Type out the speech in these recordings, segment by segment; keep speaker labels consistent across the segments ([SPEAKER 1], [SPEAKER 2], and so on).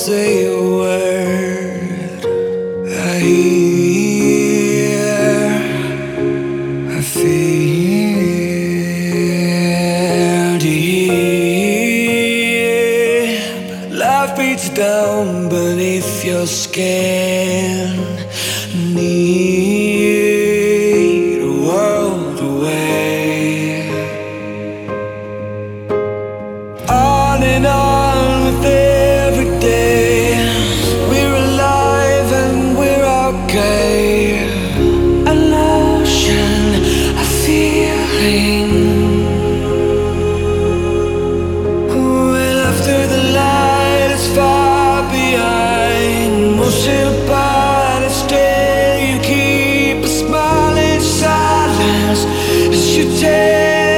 [SPEAKER 1] say a word. I hear, I feel deep. Life beats down beneath your skin. Need a world away. On and on with every day. We're alive and we're okay. An ocean, a feeling. Well, after the light is far behind. Motion apart and still you keep a smile in silence as you take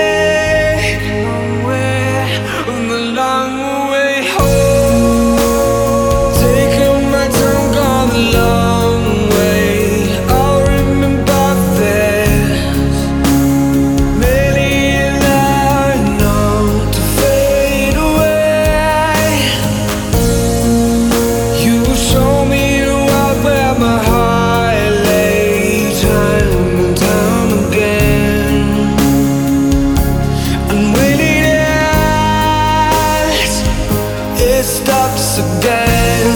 [SPEAKER 1] stops again.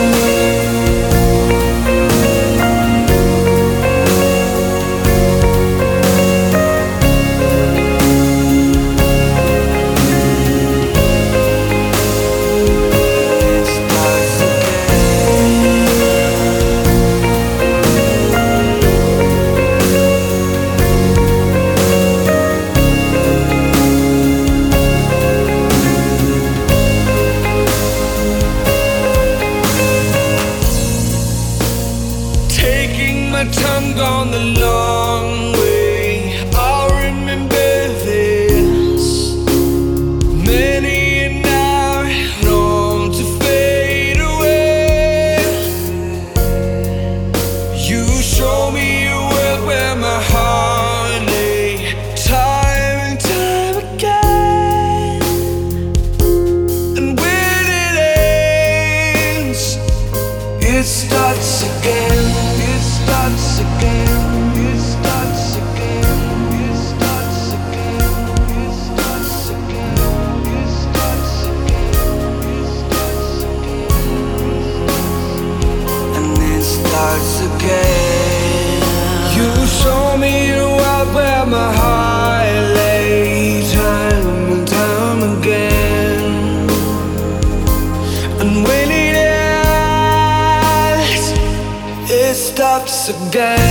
[SPEAKER 1] My tongue on the long way. I'll remember this. Many an hour long to fade away. You show me a world where my heart lay, time and time again. And when it ends, it starts again. It starts again, it starts again, it starts again, it starts again, it starts again, it starts again, and it starts again. You show me a world where my heart lay, time and time again. And when it stops again.